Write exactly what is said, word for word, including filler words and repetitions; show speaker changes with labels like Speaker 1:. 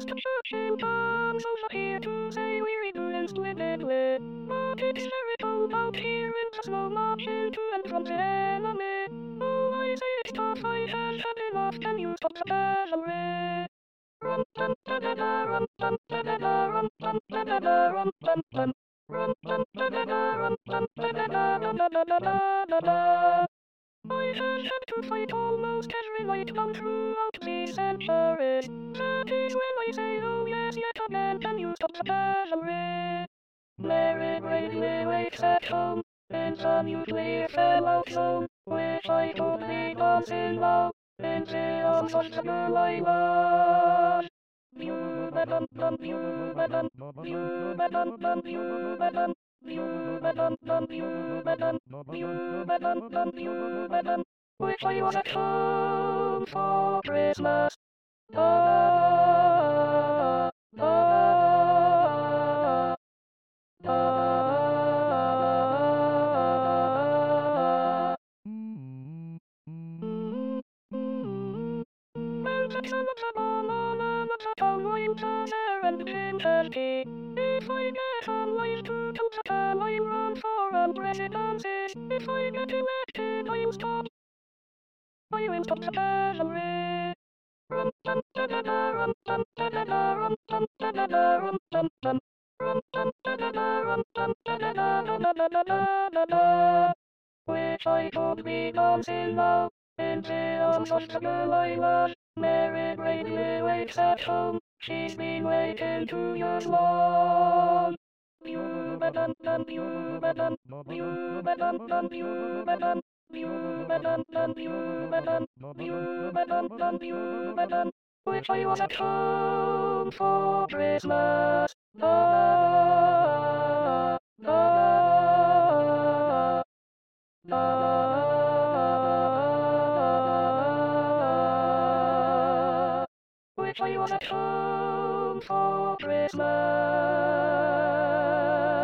Speaker 1: Churchill comes over here to say we're doing splendidly. But it's terrible out here in the snow marching to and from the enemy. Oh, I say it's tough, I have had enough, can you stop the cavalry? Run, dun, da, da, da, run, dun, da, da, da, run, dun, da, da, da, run, dun, dun. Run, dun, da, da, da, run, dun, da, da, da, da, da, da, da, da, da, da. I have had to fight almost every night down throughout these centuries. That is when I say, oh yes, yet again, can you stop the cavalry? Mary bravely waits at home, in the nuclear fallout zone, which I totally was in love, in the arms of the girl I was. Pew-ba-dum, dum, pew-ba-dum, pew-ba-dum, dum, pew-ba-dum, pew-ba-dum, dum, pew-ba-dum, pew-ba-dum, dum, pew-ba-dum, which I was at home for Christmas. Da, da, da. Protection of the banana, the cowboy, the and Kentucky. If I get on life to to the time I run for a presidency. If I get elected, I'll stop. I will stop the cavalry. Run, dun, da, da, da, run, dun, da, da, da, run, dun, da, da, da, run, dun, dun. Run, dun, da, da, da, run, dun, da, da, da, da, da, da, da, da, da, da. Which I told me dancing now, in the arms of the girl I love. Mary bravely waits at home, she's been waiting two years long. Pew-ba-dum, dum, pew-ba-dum, pew-ba-dum, dum, pew-ba-dum, pew-ba-dum, dum, pew-ba-dum, pew-ba-dum, dum, pew-ba-dum, which I was at home for Christmas. Da, da, da, which I was at home for Christmas.